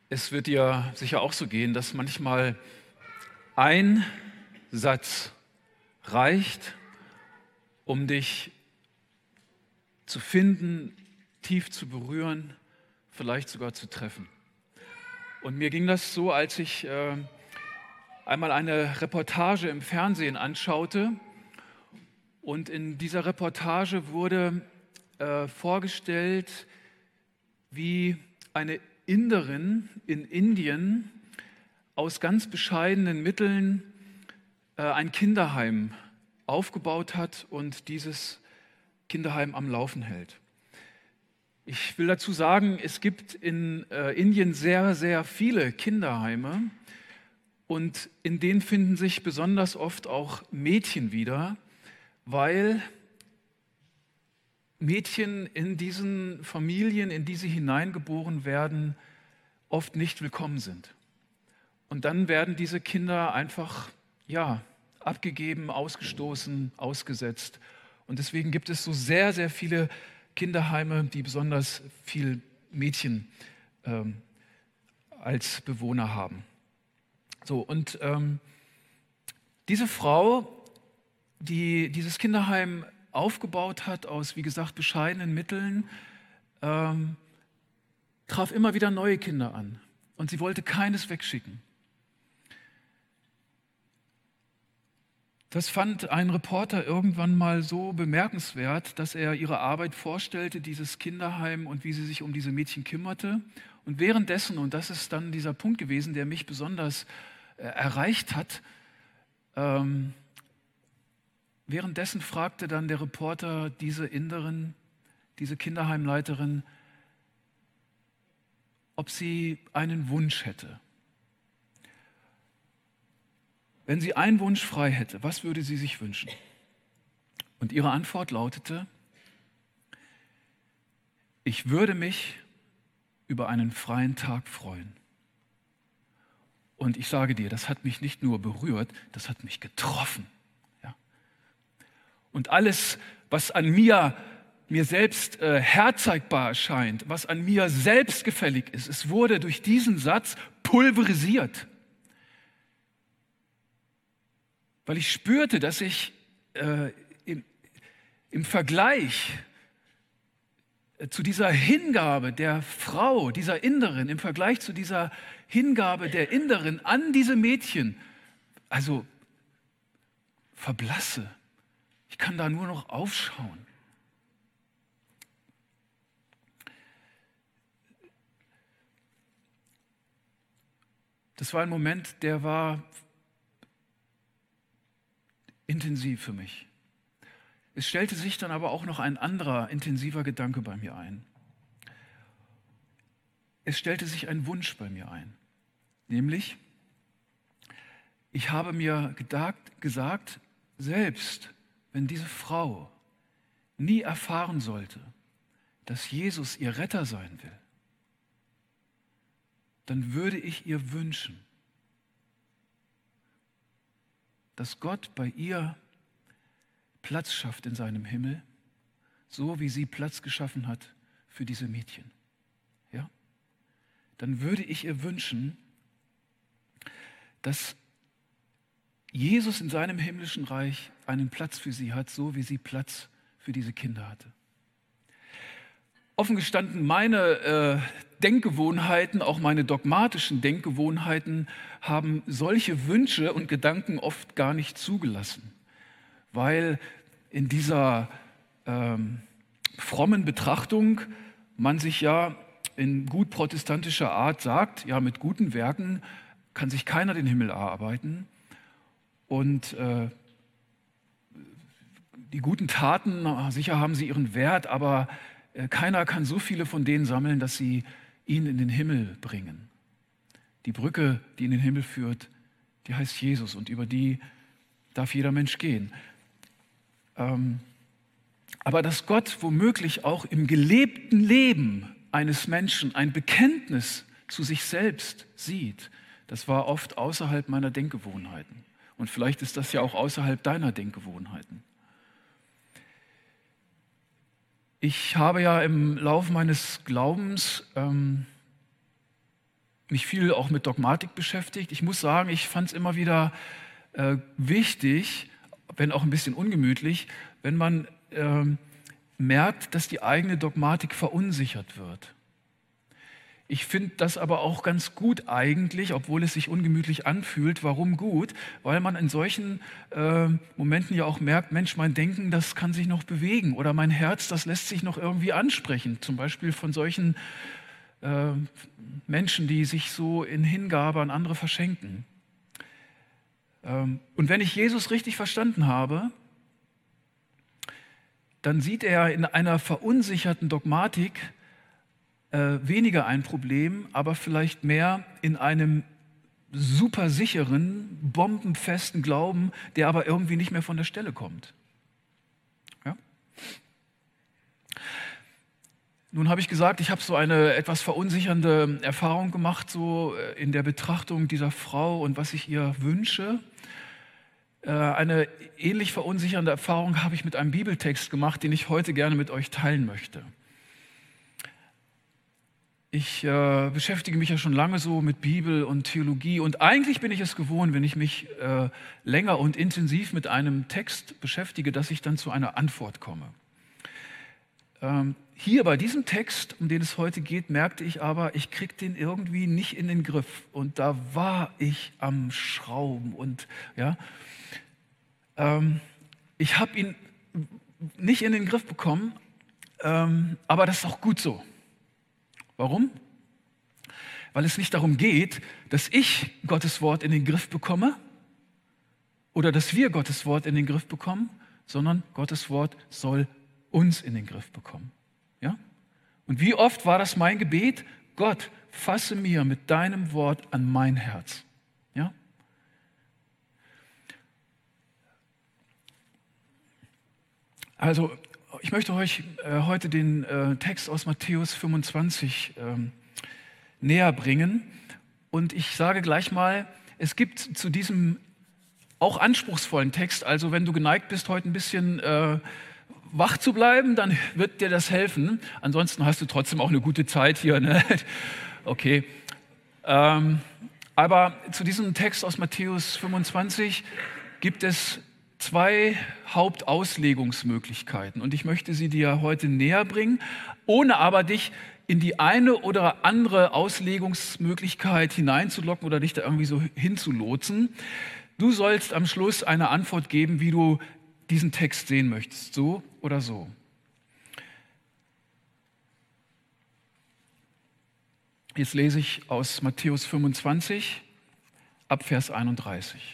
Es wird dir sicher auch so gehen, dass manchmal ein Satz reicht, um dich zu finden, tief zu berühren, vielleicht sogar zu treffen. Und mir ging das so, als ich einmal eine Reportage im Fernsehen anschaute. Und in dieser Reportage wurde vorgestellt, wie eine Inderin in Indien aus ganz bescheidenen Mitteln ein Kinderheim aufgebaut hat und dieses Kinderheim am Laufen hält. Ich will dazu sagen, es gibt in Indien sehr, sehr viele Kinderheime und in denen finden sich besonders oft auch Mädchen wieder, weil Mädchen in diesen Familien, in die sie hineingeboren werden, oft nicht willkommen sind. Und dann werden diese Kinder einfach, abgegeben, ausgestoßen, ausgesetzt. Und deswegen gibt es so sehr, sehr viele Kinderheime, die besonders viel Mädchen als Bewohner haben. So, und diese Frau, die dieses Kinderheim aufgebaut hat aus, wie gesagt, bescheidenen Mitteln, traf immer wieder neue Kinder an und sie wollte keines wegschicken. Das fand ein Reporter irgendwann mal so bemerkenswert, dass er ihre Arbeit vorstellte, dieses Kinderheim und wie sie sich um diese Mädchen kümmerte. Und währenddessen, und das ist dann dieser Punkt gewesen, der mich besonders erreicht hat, währenddessen fragte dann der Reporter diese Inderin, diese Kinderheimleiterin, ob sie einen Wunsch hätte. Wenn sie einen Wunsch frei hätte, was würde sie sich wünschen? Und ihre Antwort lautete: Ich würde mich über einen freien Tag freuen. Und ich sage dir, das hat mich nicht nur berührt, das hat mich getroffen. Ja. Und alles, was an mir selbst herzeigbar erscheint, was an mir selbstgefällig ist, es wurde durch diesen Satz pulverisiert. Weil ich spürte, dass ich im Vergleich zu dieser Hingabe der Frau, dieser Inderin, im Vergleich zu dieser Hingabe der Inderin an diese Mädchen, also verblasse. Ich kann da nur noch aufschauen. Das war ein Moment, der war intensiv für mich. Es stellte sich dann aber auch noch ein anderer intensiver Gedanke bei mir ein. Es stellte sich ein Wunsch bei mir ein, nämlich, ich habe mir gesagt, selbst wenn diese Frau nie erfahren sollte, dass Jesus ihr Retter sein will, dann würde ich ihr wünschen, dass Gott bei ihr Platz schafft in seinem Himmel, so wie sie Platz geschaffen hat für diese Mädchen. Ja? Dann würde ich ihr wünschen, dass Jesus in seinem himmlischen Reich einen Platz für sie hat, so wie sie Platz für diese Kinder hatte. Offen gestanden, meine Denkgewohnheiten, auch meine dogmatischen Denkgewohnheiten, haben solche Wünsche und Gedanken oft gar nicht zugelassen, weil in dieser frommen Betrachtung man sich ja in gut protestantischer Art sagt, ja, mit guten Werken kann sich keiner den Himmel erarbeiten und die guten Taten, sicher haben sie ihren Wert, aber keiner kann so viele von denen sammeln, dass sie ihn in den Himmel bringen. Die Brücke, die in den Himmel führt, die heißt Jesus und über die darf jeder Mensch gehen. Aber dass Gott womöglich auch im gelebten Leben eines Menschen ein Bekenntnis zu sich selbst sieht, das war oft außerhalb meiner Denkgewohnheiten. Und vielleicht ist das ja auch außerhalb deiner Denkgewohnheiten. Ich habe ja im Laufe meines Glaubens mich viel auch mit Dogmatik beschäftigt. Ich muss sagen, ich fand es immer wieder wichtig, wenn auch ein bisschen ungemütlich, wenn man merkt, dass die eigene Dogmatik verunsichert wird. Ich finde das aber auch ganz gut eigentlich, obwohl es sich ungemütlich anfühlt. Warum gut? Weil man in solchen Momenten ja auch merkt, Mensch, mein Denken, das kann sich noch bewegen oder mein Herz, das lässt sich noch irgendwie ansprechen. Zum Beispiel von solchen Menschen, die sich so in Hingabe an andere verschenken. Und wenn ich Jesus richtig verstanden habe, dann sieht er in einer verunsicherten Dogmatik weniger ein Problem, aber vielleicht mehr in einem super sicheren, bombenfesten Glauben, der aber irgendwie nicht mehr von der Stelle kommt. Ja? Nun habe ich gesagt, ich habe so eine etwas verunsichernde Erfahrung gemacht, so in der Betrachtung dieser Frau und was ich ihr wünsche. Eine ähnlich verunsichernde Erfahrung habe ich mit einem Bibeltext gemacht, den ich heute gerne mit euch teilen möchte. Ich beschäftige mich ja schon lange so mit Bibel und Theologie und eigentlich bin ich es gewohnt, wenn ich mich länger und intensiv mit einem Text beschäftige, dass ich dann zu einer Antwort komme. Hier bei diesem Text, um den es heute geht, merkte ich aber, ich kriege den irgendwie nicht in den Griff und da war ich am Schrauben und ja, ich habe ihn nicht in den Griff bekommen, aber das ist auch gut so. Warum? Weil es nicht darum geht, dass ich Gottes Wort in den Griff bekomme oder dass wir Gottes Wort in den Griff bekommen, sondern Gottes Wort soll uns in den Griff bekommen. Ja? Und wie oft war das mein Gebet? Gott, fasse mir mit deinem Wort an mein Herz. Ja? Also, ich möchte euch heute den Text aus Matthäus 25 näher bringen. Und ich sage gleich mal, es gibt zu diesem auch anspruchsvollen Text, also wenn du geneigt bist, heute ein bisschen wach zu bleiben, dann wird dir das helfen. Ansonsten hast du trotzdem auch eine gute Zeit hier. Ne? Okay. Aber zu diesem Text aus Matthäus 25 gibt es zwei Hauptauslegungsmöglichkeiten und ich möchte sie dir heute näher bringen, ohne aber dich in die eine oder andere Auslegungsmöglichkeit hineinzulocken oder dich da irgendwie so hinzulotsen. Du sollst am Schluss eine Antwort geben, wie du diesen Text sehen möchtest, so oder so. Jetzt lese ich aus Matthäus 25 ab Vers 31.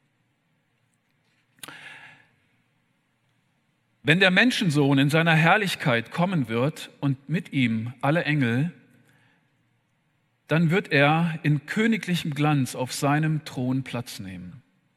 Wenn der Menschensohn in seiner Herrlichkeit kommen wird und mit ihm alle Engel, dann wird er in königlichem Glanz auf seinem Thron Platz nehmen.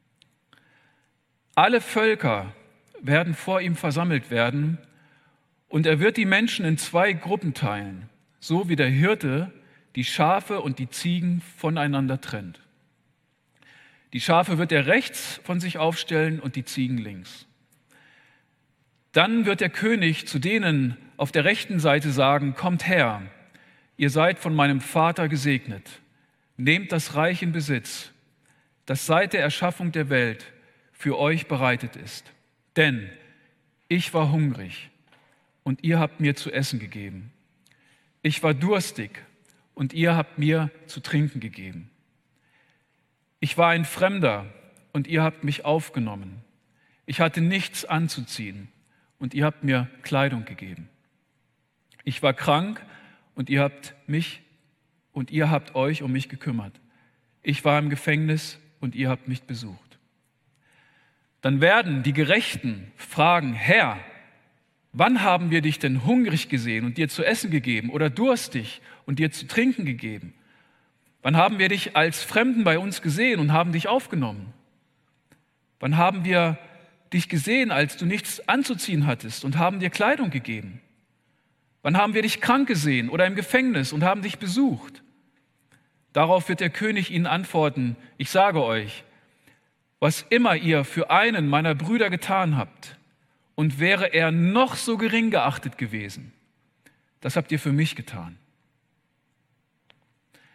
Alle Völker werden vor ihm versammelt werden und er wird die Menschen in zwei Gruppen teilen, so wie der Hirte die Schafe und die Ziegen voneinander trennt. Die Schafe wird er rechts von sich aufstellen und die Ziegen links. Dann wird der König zu denen auf der rechten Seite sagen, kommt her, ihr seid von meinem Vater gesegnet, nehmt das Reich in Besitz, das seit der Erschaffung der Welt für euch bereitet ist. Denn ich war hungrig und ihr habt mir zu essen gegeben. Ich war durstig und ihr habt mir zu trinken gegeben. Ich war ein Fremder und ihr habt mich aufgenommen. Ich hatte nichts anzuziehen und ihr habt mir Kleidung gegeben. Ich war krank und ihr habt euch um mich gekümmert. Ich war im Gefängnis und ihr habt mich besucht. Dann werden die Gerechten fragen, Herr, wann haben wir dich denn hungrig gesehen und dir zu essen gegeben oder durstig und dir zu trinken gegeben? Wann haben wir dich als Fremden bei uns gesehen und haben dich aufgenommen? Wann haben wir dich gesehen, als du nichts anzuziehen hattest und haben dir Kleidung gegeben? Wann haben wir dich krank gesehen oder im Gefängnis und haben dich besucht? Darauf wird der König ihnen antworten, ich sage euch, was immer ihr für einen meiner Brüder getan habt, und wäre er noch so gering geachtet gewesen, das habt ihr für mich getan.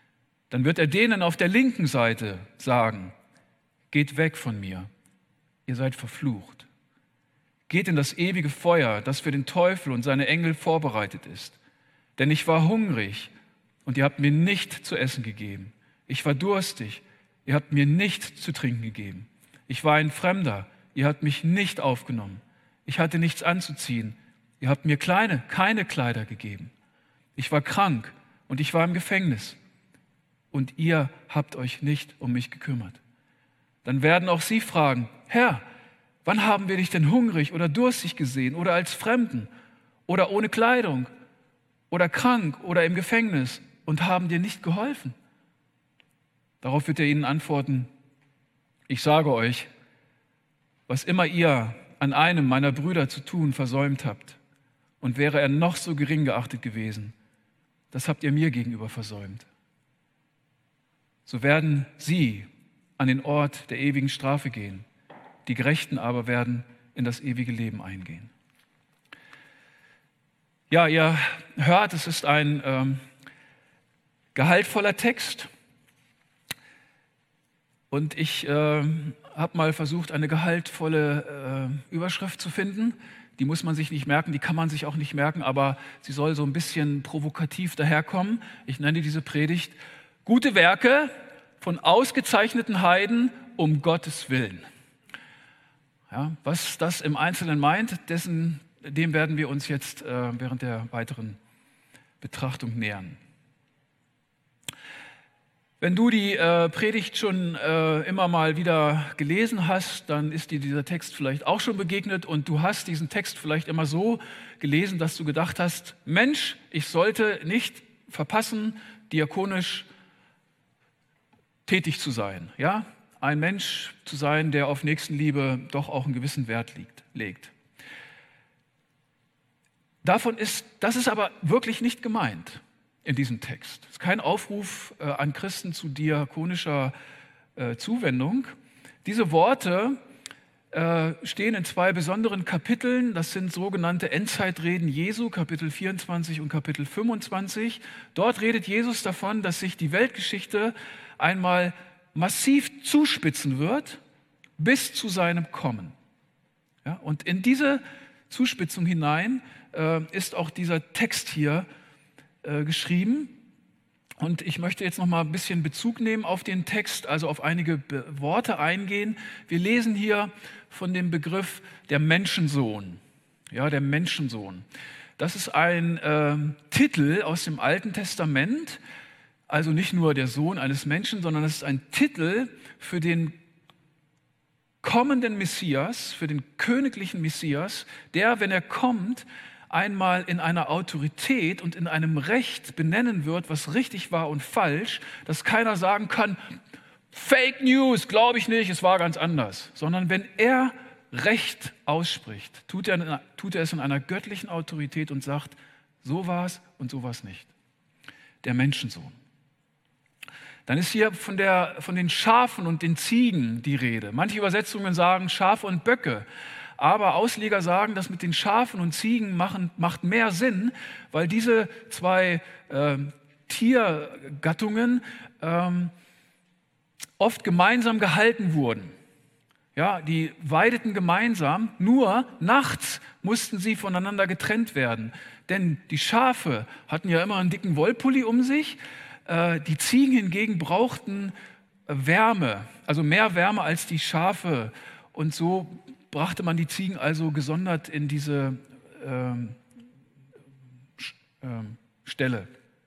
Dann wird er denen auf der linken Seite sagen, geht weg von mir, ihr seid verflucht. Geht in das ewige Feuer, das für den Teufel und seine Engel vorbereitet ist. Denn ich war hungrig und ihr habt mir nicht zu essen gegeben. Ich war durstig, ihr habt mir nicht zu trinken gegeben. Ich war ein Fremder, ihr habt mich nicht aufgenommen. Ich hatte nichts anzuziehen, ihr habt mir keine Kleider gegeben. Ich war krank und ich war im Gefängnis und ihr habt euch nicht um mich gekümmert. Dann werden auch sie fragen, Herr, wann haben wir dich denn hungrig oder durstig gesehen oder als Fremden oder ohne Kleidung oder krank oder im Gefängnis und haben dir nicht geholfen? Darauf wird er ihnen antworten, ich sage euch, was immer ihr an einem meiner Brüder zu tun versäumt habt, und wäre er noch so gering geachtet gewesen, das habt ihr mir gegenüber versäumt. So werden sie an den Ort der ewigen Strafe gehen, die Gerechten aber werden in das ewige Leben eingehen. Ja, ihr hört, es ist ein gehaltvoller Text. Und ich habe mal versucht, eine gehaltvolle Überschrift zu finden. Die muss man sich nicht merken, die kann man sich auch nicht merken, aber sie soll so ein bisschen provokativ daherkommen. Ich nenne diese Predigt Gute Werke von ausgezeichneten Heiden um Gottes Willen. Ja, was das im Einzelnen meint, dem werden wir uns jetzt während der weiteren Betrachtung nähern. Wenn du die Predigt schon immer mal wieder gelesen hast, dann ist dir dieser Text vielleicht auch schon begegnet und du hast diesen Text vielleicht immer so gelesen, dass du gedacht hast, Mensch, ich sollte nicht verpassen, diakonisch tätig zu sein. Ja? Ein Mensch zu sein, der auf Nächstenliebe doch auch einen gewissen Wert legt. Das ist aber wirklich nicht gemeint in diesem Text. Es ist kein Aufruf an Christen zu diakonischer Zuwendung. Diese Worte stehen in 2 besonderen Kapiteln. Das sind sogenannte Endzeitreden Jesu, Kapitel 24 und Kapitel 25. Dort redet Jesus davon, dass sich die Weltgeschichte einmal massiv zuspitzen wird bis zu seinem Kommen. Ja, und in diese Zuspitzung hinein ist auch dieser Text hier geschrieben. Und ich möchte jetzt noch mal ein bisschen Bezug nehmen auf den Text, also auf einige Worte eingehen. Wir lesen hier von dem Begriff der Menschensohn. Ja, der Menschensohn. Das ist ein Titel aus dem Alten Testament, also nicht nur der Sohn eines Menschen, sondern es ist ein Titel für den kommenden Messias, für den königlichen Messias, der, wenn er kommt, einmal in einer Autorität und in einem Recht benennen wird, was richtig war und falsch, dass keiner sagen kann, Fake News, glaube ich nicht, es war ganz anders. Sondern wenn er Recht ausspricht, tut er es in einer göttlichen Autorität und sagt, so war es und so war es nicht. Der Menschensohn. Dann ist hier von den Schafen und den Ziegen die Rede. Manche Übersetzungen sagen Schafe und Böcke. Aber Ausleger sagen, das mit den Schafen und Ziegen macht mehr Sinn, weil diese 2 Tiergattungen oft gemeinsam gehalten wurden. Ja, die weideten gemeinsam, nur nachts mussten sie voneinander getrennt werden. Denn die Schafe hatten ja immer einen dicken Wollpulli um sich, die Ziegen hingegen brauchten Wärme, also mehr Wärme als die Schafe. Und so brachte man die Ziegen also gesondert in diese Stelle.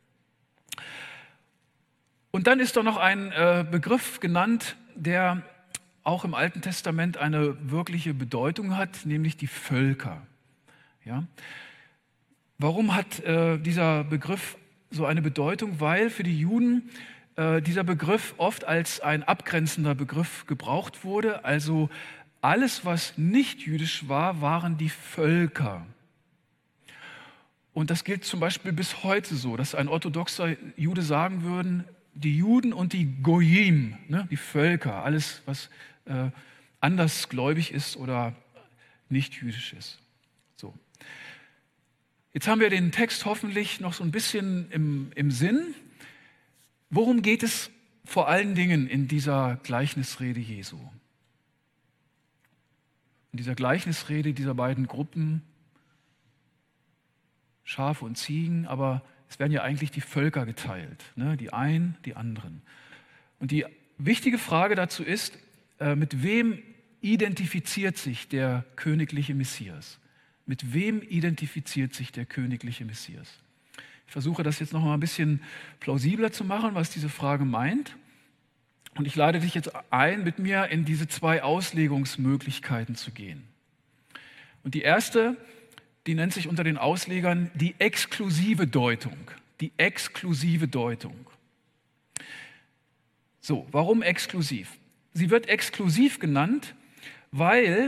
Und dann ist da noch ein Begriff genannt, der auch im Alten Testament eine wirkliche Bedeutung hat, nämlich die Völker. Ja? Warum hat dieser Begriff so eine Bedeutung? Weil für die Juden dieser Begriff oft als ein abgrenzender Begriff gebraucht wurde. Also alles, was nicht jüdisch war, waren die Völker. Und das gilt zum Beispiel bis heute so, dass ein orthodoxer Jude sagen würde, die Juden und die Goyim, ne, die Völker, alles, was andersgläubig ist oder nicht jüdisch ist. So. Jetzt haben wir den Text hoffentlich noch so ein bisschen im Sinn. Worum geht es vor allen Dingen in dieser Gleichnisrede Jesu? In dieser Gleichnisrede dieser beiden Gruppen, Schafe und Ziegen, aber es werden ja eigentlich die Völker geteilt, ne? Die einen, die anderen. Und die wichtige Frage dazu ist, mit wem identifiziert sich der königliche Messias? Mit wem identifiziert sich der königliche Messias? Ich versuche das jetzt noch mal ein bisschen plausibler zu machen, was diese Frage meint. Und ich lade dich jetzt ein, mit mir in diese zwei Auslegungsmöglichkeiten zu gehen. Und die erste, die nennt sich unter den Auslegern die exklusive Deutung. Die exklusive Deutung. So, warum exklusiv? Sie wird exklusiv genannt, weil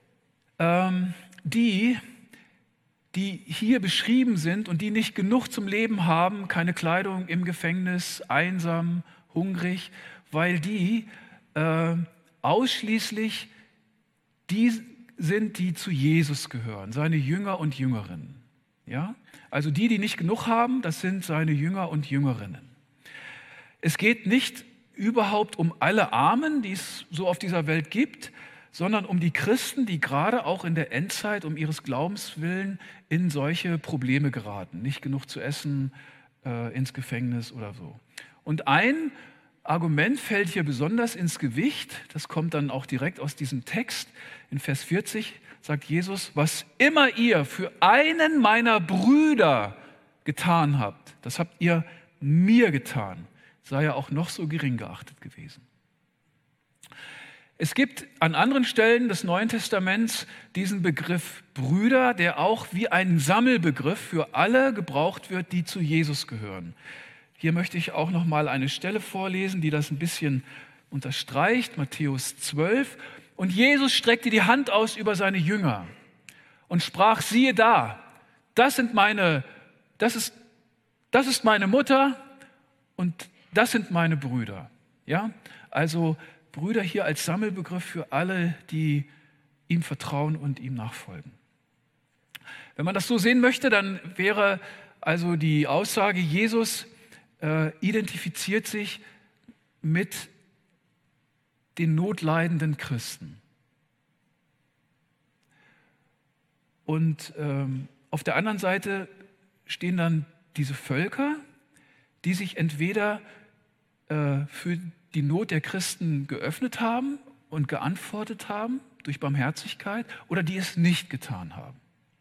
die hier beschrieben sind und die nicht genug zum Leben haben, keine Kleidung, im Gefängnis, einsam, hungrig, weil die ausschließlich die sind, die zu Jesus gehören, seine Jünger und Jüngerinnen. Ja? Also die nicht genug haben, das sind seine Jünger und Jüngerinnen. Es geht nicht überhaupt um alle Armen, die es so auf dieser Welt gibt, sondern um die Christen, die gerade auch in der Endzeit um ihres Glaubens willen in solche Probleme geraten. Nicht genug zu essen, ins Gefängnis oder so. Und ein Argument fällt hier besonders ins Gewicht, das kommt dann auch direkt aus diesem Text. In Vers 40 sagt Jesus, was immer ihr für einen meiner Brüder getan habt, das habt ihr mir getan, sei er auch noch so gering geachtet gewesen. Es gibt an anderen Stellen des Neuen Testaments diesen Begriff Brüder, der auch wie ein Sammelbegriff für alle gebraucht wird, die zu Jesus gehören. Hier möchte ich auch noch mal eine Stelle vorlesen, die das ein bisschen unterstreicht, Matthäus 12. Und Jesus streckte die Hand aus über seine Jünger und sprach, siehe da, das ist meine Mutter und das sind meine Brüder. Ja? Also Brüder hier als Sammelbegriff für alle, die ihm vertrauen und ihm nachfolgen. Wenn man das so sehen möchte, dann wäre also die Aussage, Jesus identifiziert sich mit den notleidenden Christen. Und auf der anderen Seite stehen dann diese Völker, die sich entweder für die Not der Christen geöffnet haben und geantwortet haben durch Barmherzigkeit oder die es nicht getan haben.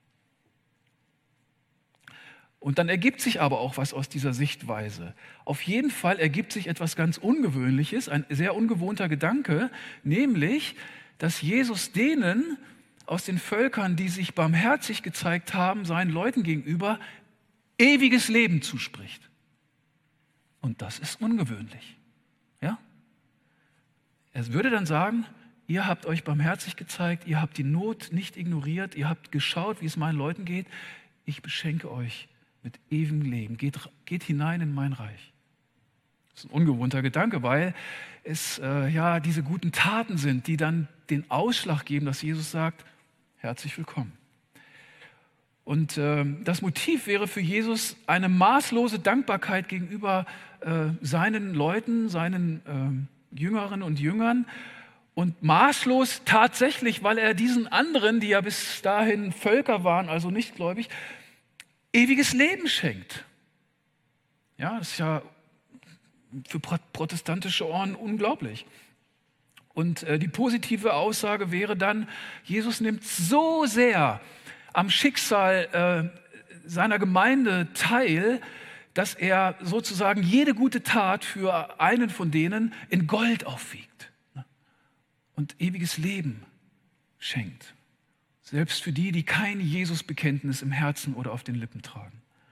Und dann ergibt sich aber auch was aus dieser Sichtweise. Auf jeden Fall ergibt sich etwas ganz Ungewöhnliches, ein sehr ungewohnter Gedanke, nämlich, dass Jesus denen aus den Völkern, die sich barmherzig gezeigt haben, seinen Leuten gegenüber, ewiges Leben zuspricht. Und das ist ungewöhnlich. Ja? Er würde dann sagen, ihr habt euch barmherzig gezeigt, ihr habt die Not nicht ignoriert, ihr habt geschaut, wie es meinen Leuten geht. Ich beschenke euch mit ewigem Leben. Geht hinein in mein Reich. Das ist ein ungewohnter Gedanke, weil es diese guten Taten sind, die dann den Ausschlag geben, dass Jesus sagt, herzlich willkommen. Und das Motiv wäre für Jesus eine maßlose Dankbarkeit gegenüber seinen Leuten, seinen Jüngerinnen und Jüngern und maßlos tatsächlich, weil er diesen anderen, die ja bis dahin Völker waren, also nicht gläubig, ewiges Leben schenkt. Ja, das ist ja für protestantische Ohren unglaublich. Und die positive Aussage wäre dann, Jesus nimmt so sehr am Schicksal seiner Gemeinde teil, dass er sozusagen jede gute Tat für einen von denen in Gold aufwiegt und ewiges Leben schenkt. Selbst für die, die kein Jesus-Bekenntnis im Herzen oder auf den Lippen tragen.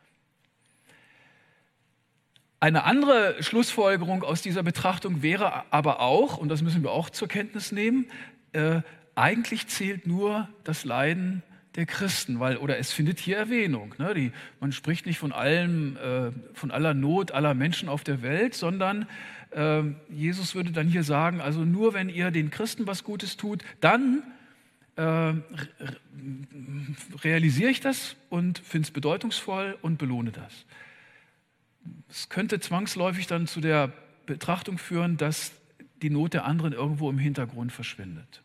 Eine andere Schlussfolgerung aus dieser Betrachtung wäre aber auch, und das müssen wir auch zur Kenntnis nehmen, eigentlich zählt nur das Leiden der Christen, oder es findet hier Erwähnung. Ne? Man spricht nicht von aller Not aller Menschen auf der Welt, sondern Jesus würde dann hier sagen, also nur wenn ihr den Christen was Gutes tut, dann realisiere ich das und finde es bedeutungsvoll und belohne das. Es könnte zwangsläufig dann zu der Betrachtung führen, dass die Not der anderen irgendwo im Hintergrund verschwindet.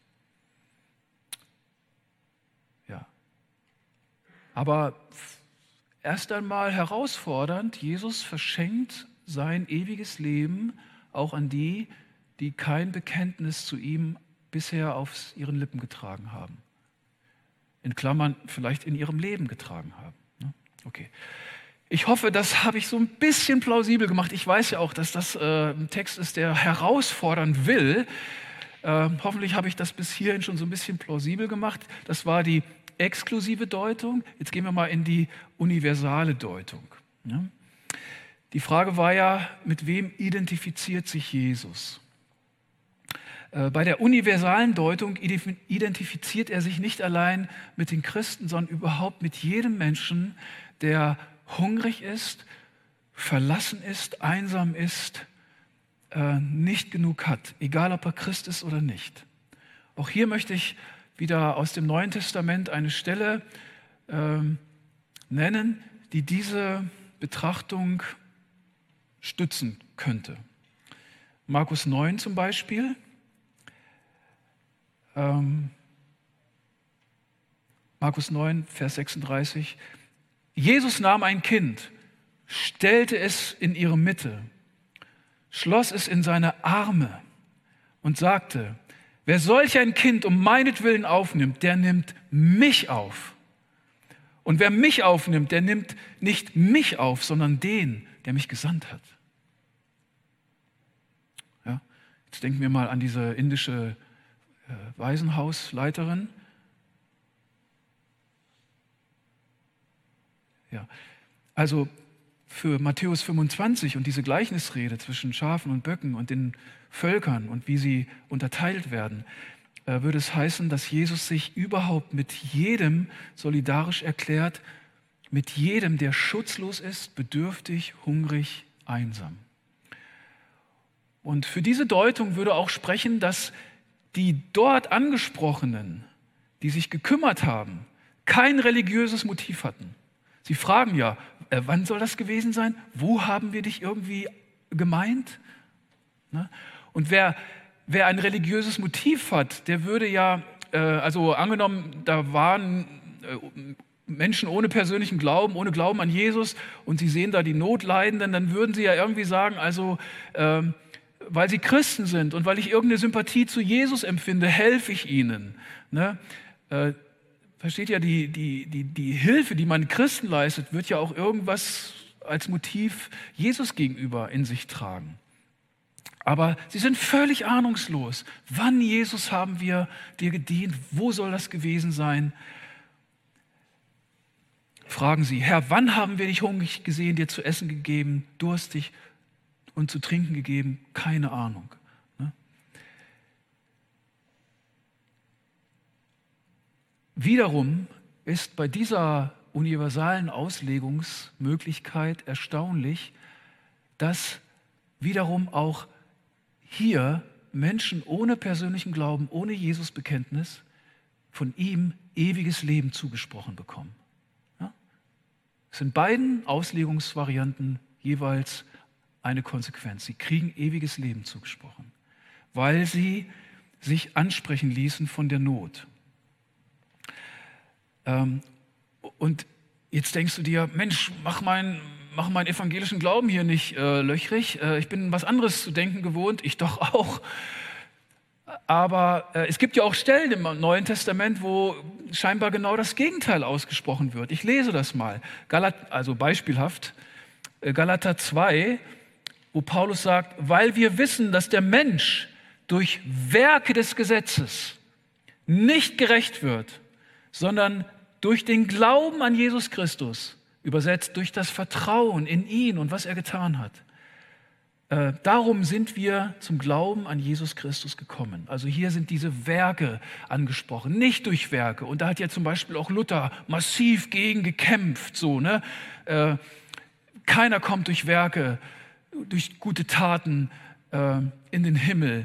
Ja. Aber erst einmal herausfordernd, Jesus verschenkt sein ewiges Leben auch an die, die kein Bekenntnis zu ihm bisher auf ihren Lippen getragen haben. In Klammern vielleicht in ihrem Leben getragen haben. Okay. Ich hoffe, das habe ich so ein bisschen plausibel gemacht. Ich weiß ja auch, dass das ein Text ist, der herausfordern will. Hoffentlich habe ich das bis hierhin schon so ein bisschen plausibel gemacht. Das war die exklusive Deutung. Jetzt gehen wir mal in die universale Deutung. Ja? Die Frage war ja, mit wem identifiziert sich Jesus? Bei der universalen Deutung identifiziert er sich nicht allein mit den Christen, sondern überhaupt mit jedem Menschen, der hungrig ist, verlassen ist, einsam ist, nicht genug hat, egal ob er Christ ist oder nicht. Auch hier möchte ich wieder aus dem Neuen Testament eine Stelle nennen, die diese Betrachtung stützen könnte. Markus 9 zum Beispiel. Markus 9, Vers 36. Jesus nahm ein Kind, stellte es in ihre Mitte, schloss es in seine Arme und sagte, wer solch ein Kind um meinetwillen aufnimmt, der nimmt mich auf. Und wer mich aufnimmt, der nimmt nicht mich auf, sondern den, der mich gesandt hat. Ja, jetzt denken wir mal an diese indische Waisenhausleiterin. Ja, also für Matthäus 25 und diese Gleichnisrede zwischen Schafen und Böcken und den Völkern und wie sie unterteilt werden, würde es heißen, dass Jesus sich überhaupt mit jedem solidarisch erklärt, mit jedem, der schutzlos ist, bedürftig, hungrig, einsam. Und für diese Deutung würde auch sprechen, dass die dort Angesprochenen, die sich gekümmert haben, kein religiöses Motiv hatten. Sie fragen ja, wann soll das gewesen sein? Wo haben wir dich irgendwie gemeint? Und wer ein religiöses Motiv hat, der würde ja, also angenommen, da waren Menschen ohne persönlichen Glauben, ohne Glauben an Jesus und sie sehen da die Notleidenden, dann würden sie ja irgendwie sagen, also weil sie Christen sind und weil ich irgendeine Sympathie zu Jesus empfinde, helfe ich ihnen. Ne? Versteht ja, die Hilfe, die man Christen leistet, wird ja auch irgendwas als Motiv Jesus gegenüber in sich tragen. Aber sie sind völlig ahnungslos. Wann, Jesus, haben wir dir gedient? Wo soll das gewesen sein? Fragen sie, Herr, wann haben wir dich hungrig gesehen, dir zu essen gegeben, durstig und zu trinken gegeben? Keine Ahnung. Wiederum ist bei dieser universalen Auslegungsmöglichkeit erstaunlich, dass wiederum auch hier Menschen ohne persönlichen Glauben, ohne Jesusbekenntnis von ihm ewiges Leben zugesprochen bekommen. Ja? Es sind beiden Auslegungsvarianten jeweils eine Konsequenz. Sie kriegen ewiges Leben zugesprochen, weil sie sich ansprechen ließen von der Not. Und jetzt denkst du dir, Mensch, mach meinen evangelischen Glauben hier nicht löchrig. Ich bin was anderes zu denken gewohnt, ich doch auch. Aber es gibt ja auch Stellen im Neuen Testament, wo scheinbar genau das Gegenteil ausgesprochen wird. Ich lese das mal. Also beispielhaft, Galater 2, wo Paulus sagt, weil wir wissen, dass der Mensch durch Werke des Gesetzes nicht gerecht wird, sondern durch den Glauben an Jesus Christus, übersetzt durch das Vertrauen in ihn und was er getan hat. Darum sind wir zum Glauben an Jesus Christus gekommen. Also hier sind diese Werke angesprochen, nicht durch Werke. Und da hat ja zum Beispiel auch Luther massiv gegen gekämpft. So, ne? Keiner kommt durch Werke, durch gute Taten in den Himmel.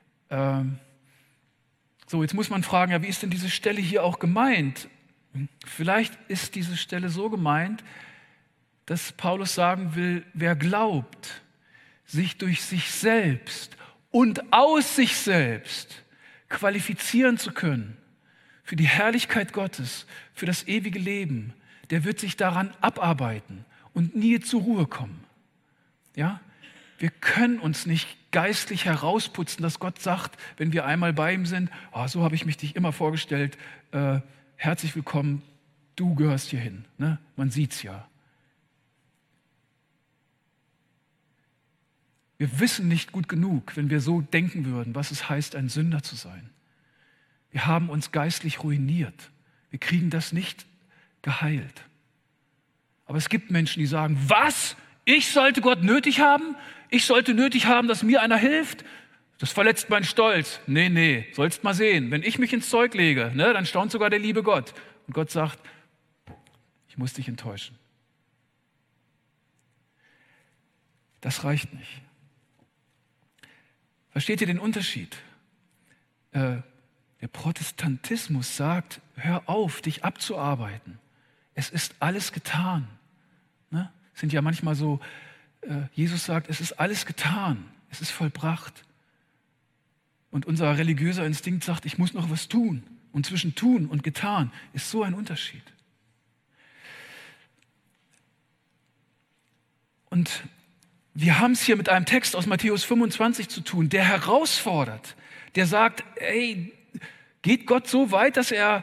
So, jetzt muss man fragen, ja, wie ist denn diese Stelle hier auch gemeint? Vielleicht ist diese Stelle so gemeint, dass Paulus sagen will, wer glaubt, sich durch sich selbst und aus sich selbst qualifizieren zu können für die Herrlichkeit Gottes, für das ewige Leben, der wird sich daran abarbeiten und nie zur Ruhe kommen. Ja? Wir können uns nicht geistlich herausputzen, dass Gott sagt, wenn wir einmal bei ihm sind, so habe ich mich dich immer vorgestellt, herzlich willkommen, du gehörst hier hin. Ne? Man sieht's ja. Wir wissen nicht gut genug, wenn wir so denken würden, was es heißt, ein Sünder zu sein. Wir haben uns geistlich ruiniert. Wir kriegen das nicht geheilt. Aber es gibt Menschen, die sagen, was? Ich sollte Gott nötig haben? Ich sollte nötig haben, dass mir einer hilft? Das verletzt meinen Stolz. Nee, sollst mal sehen. Wenn ich mich ins Zeug lege, ne, dann staunt sogar der liebe Gott. Und Gott sagt, ich muss dich enttäuschen. Das reicht nicht. Versteht ihr den Unterschied? Der Protestantismus sagt, hör auf, dich abzuarbeiten. Es ist alles getan. Ne? Sind ja manchmal so, Jesus sagt, es ist alles getan, es ist vollbracht. Und unser religiöser Instinkt sagt, ich muss noch was tun. Und zwischen tun und getan ist so ein Unterschied. Und wir haben es hier mit einem Text aus Matthäus 25 zu tun, der herausfordert, der sagt, ey, geht Gott so weit, dass er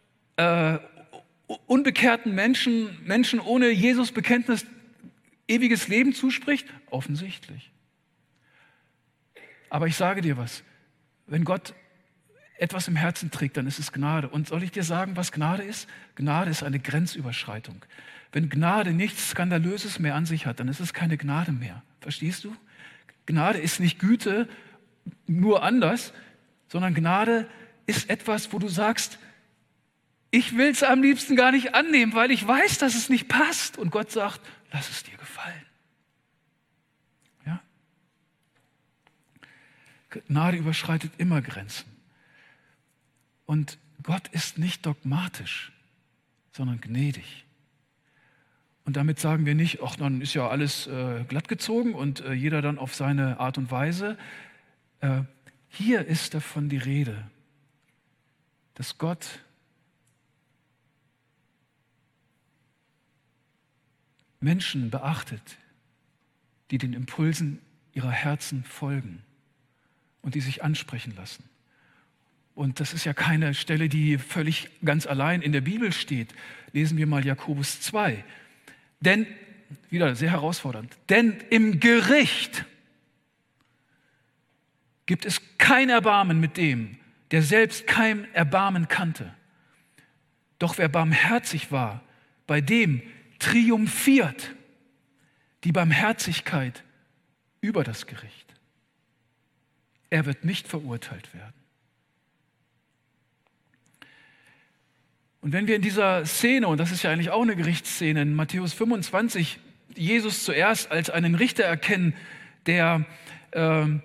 unbekehrten Menschen ohne Jesus-Bekenntnis ewiges Leben zuspricht? Offensichtlich. Aber ich sage dir was, wenn Gott etwas im Herzen trägt, dann ist es Gnade. Und soll ich dir sagen, was Gnade ist? Gnade ist eine Grenzüberschreitung. Wenn Gnade nichts Skandalöses mehr an sich hat, dann ist es keine Gnade mehr. Verstehst du? Gnade ist nicht Güte, nur anders, sondern Gnade ist etwas, wo du sagst, ich will es am liebsten gar nicht annehmen, weil ich weiß, dass es nicht passt. Und Gott sagt, lass es dir gefallen. Ja? Gnade überschreitet immer Grenzen. Und Gott ist nicht dogmatisch, sondern gnädig. Und damit sagen wir nicht, ach, dann ist ja alles glattgezogen und jeder dann auf seine Art und Weise. Hier ist davon die Rede, dass Gott Menschen beachtet, die den Impulsen ihrer Herzen folgen und die sich ansprechen lassen. Und das ist ja keine Stelle, die völlig ganz allein in der Bibel steht. Lesen wir mal Jakobus 2. Denn, wieder sehr herausfordernd, denn im Gericht gibt es kein Erbarmen mit dem, der selbst kein Erbarmen kannte. Doch wer barmherzig war, bei dem triumphiert die Barmherzigkeit über das Gericht. Er wird nicht verurteilt werden. Und wenn wir in dieser Szene, und das ist ja eigentlich auch eine Gerichtsszene, in Matthäus 25, Jesus zuerst als einen Richter erkennen, der dann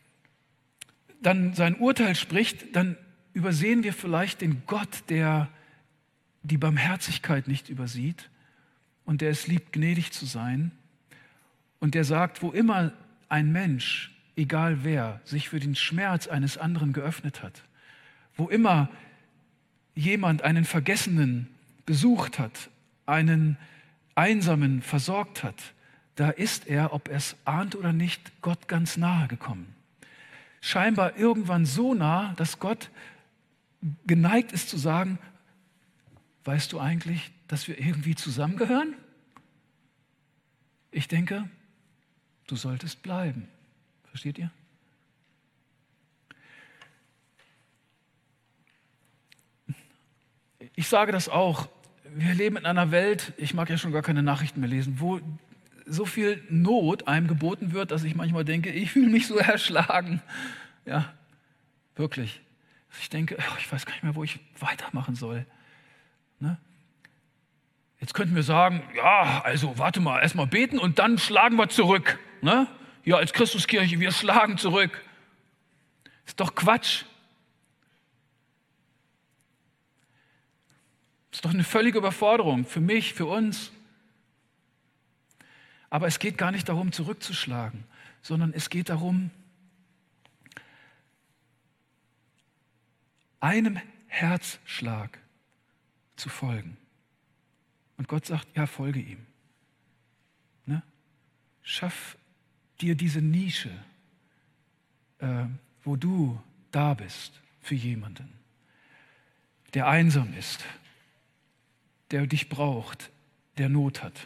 sein Urteil spricht, dann übersehen wir vielleicht den Gott, der die Barmherzigkeit nicht übersieht und der es liebt, gnädig zu sein und der sagt, wo immer ein Mensch, egal wer, sich für den Schmerz eines anderen geöffnet hat, wo immer jemand einen Vergessenen besucht hat, einen Einsamen versorgt hat, da ist er, ob er es ahnt oder nicht, Gott ganz nahe gekommen. Scheinbar irgendwann so nah, dass Gott geneigt ist zu sagen, weißt du eigentlich, dass wir irgendwie zusammengehören? Ich denke, du solltest bleiben. Versteht ihr? Ich sage das auch, wir leben in einer Welt, ich mag ja schon gar keine Nachrichten mehr lesen, wo so viel Not einem geboten wird, dass ich manchmal denke, ich fühle mich so erschlagen. Ja, wirklich. Ich denke, ich weiß gar nicht mehr, wo ich weitermachen soll. Ne? Jetzt könnten wir sagen, ja, also warte mal, erstmal beten und dann schlagen wir zurück. Ne? Ja, als Christuskirche, wir schlagen zurück. Ist doch Quatsch. Ist doch eine völlige Überforderung für mich, für uns. Aber es geht gar nicht darum, zurückzuschlagen, sondern es geht darum, einem Herzschlag zu folgen. Und Gott sagt, ja, folge ihm. Ne? Schaff dir diese Nische, wo du da bist für jemanden, der einsam ist, der dich braucht, der Not hat.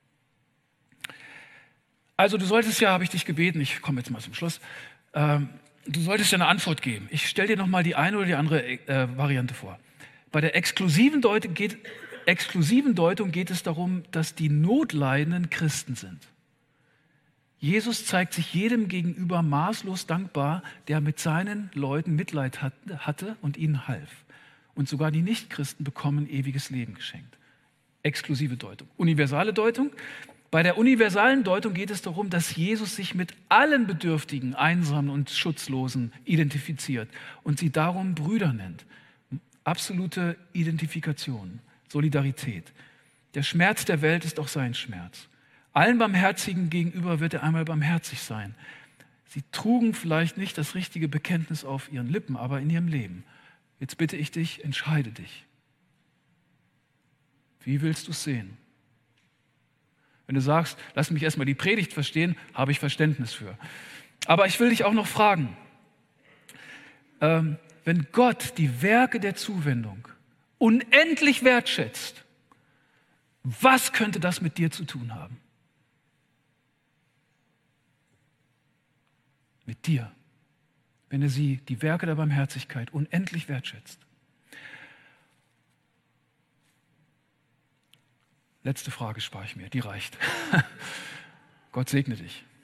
Also du solltest ja, habe ich dich gebeten, ich komme jetzt mal zum Schluss, du solltest ja eine Antwort geben. Ich stelle dir nochmal die eine oder die andere Variante vor. Bei der exklusiven Deutung geht es darum, dass die Notleidenden Christen sind. Jesus zeigt sich jedem gegenüber maßlos dankbar, der mit seinen Leuten Mitleid hatte und ihnen half. Und sogar die Nichtchristen bekommen ewiges Leben geschenkt. Exklusive Deutung. Universale Deutung. Bei der universalen Deutung geht es darum, dass Jesus sich mit allen Bedürftigen, Einsamen und Schutzlosen identifiziert und sie darum Brüder nennt. Absolute Identifikation, Solidarität. Der Schmerz der Welt ist auch sein Schmerz. Allen Barmherzigen gegenüber wird er einmal barmherzig sein. Sie trugen vielleicht nicht das richtige Bekenntnis auf ihren Lippen, aber in ihrem Leben. Jetzt bitte ich dich, entscheide dich. Wie willst du es sehen? Wenn du sagst, lass mich erstmal die Predigt verstehen, habe ich Verständnis für. Aber ich will dich auch noch fragen, wenn Gott die Werke der Zuwendung unendlich wertschätzt, was könnte das mit dir zu tun haben? Mit dir, wenn er die Werke der Barmherzigkeit unendlich wertschätzt. Letzte Frage spare ich mir, die reicht. Gott segne dich.